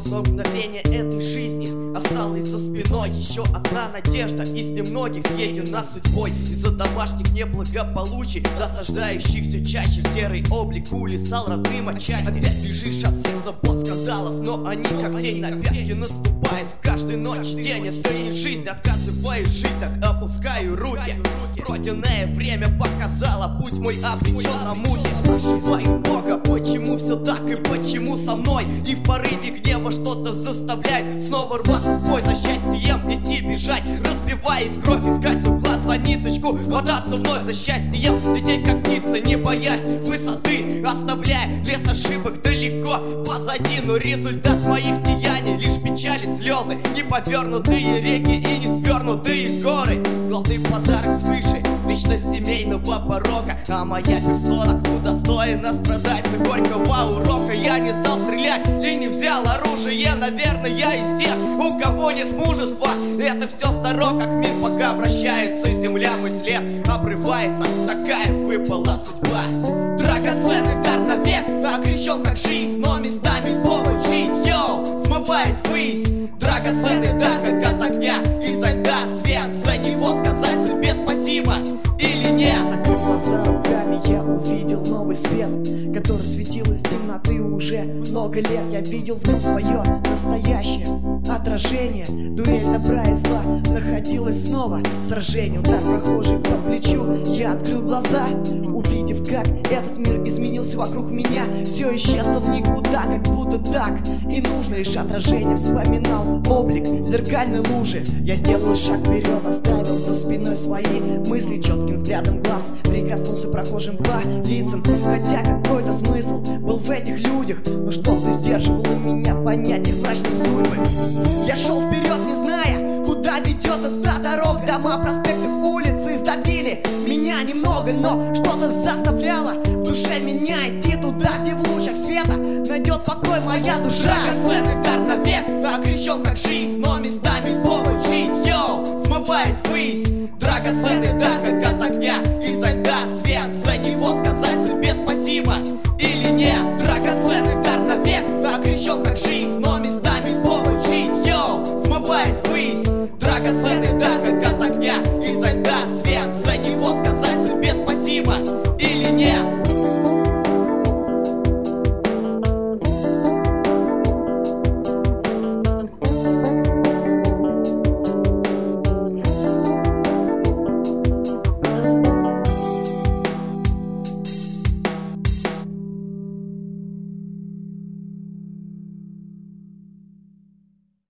одно мгновение этой жизни осталось за спиной. Еще одна надежда из немногих съедена судьбой. Из-за домашних неблагополучий, досаждающих все чаще, серый облик улисал родным отчасти. Опять бежишь от всех забот, скандалов, но они как день на пятки наступают каждой ночи. День это и жизнь, отказываюсь жить, так опускаю руки. Пройденное время показало путь мой обречен на муки. Спрашиваю Бога, почему все так и почему со мной? И в порыве гнева что-то заставляет снова рваться в бой за счастьем, идти бежать, разбиваясь кровь, искать свой план за ниточку, хвататься вновь за счастьем, лететь как птица, не боясь высоты, оставляя лес ошибок далеко позади. Но результат моих деяний лишь печали, слезы, не повернутые реки и не свернутые горы. Главный подарок свыше, вечность семейного порока, а моя персона удостоена страдать за горького урока. Я не стал стрелять и не взял оружие, наверное, я из тех, у кого нет мужества. Это все старо, как мир пока вращается, земля в тле обрывается, такая выпала судьба. Драгоценный дар навек, окрещен как жизнь, но местами повод жить, йоу, смывает ввысь. Драгоценный дар, как от огня, изо льда свет, за него сказать себе спасибо или нет. Закрыв глаза руками, я увидел новый свет, который светил из темноты уже много лет. Я видел в нем свое настоящее отражение. Дуэль добра и зла находилась снова в сражении. Удар прохожий по плечу, я открыл глаза, увидев, как этот мир изменился вокруг меня. Все исчезло в никуда, как будто так и нужно. Лишь отражение вспоминал облик в зеркальной луже. Я сделал шаг вперед, оставил за спиной свои мысли, четким взглядом глаз прикоснулся прохожим по лицам. Хотя какой-то смысл был в этих людях, но что-то сдерживало меня понять их мрачной судьбы. Я шел вперед, не зная, куда ведет эта дорога. Дома, проспекты, улицы сдавили меня немного, но что-то заставляло в душе меня идти туда, где в лучах света найдет покой моя душа. Драгоценный дар навек, окрещен как жизнь, но местами повод жить, йоу, смывает ввысь. Драгоценный дар, как от огня, изо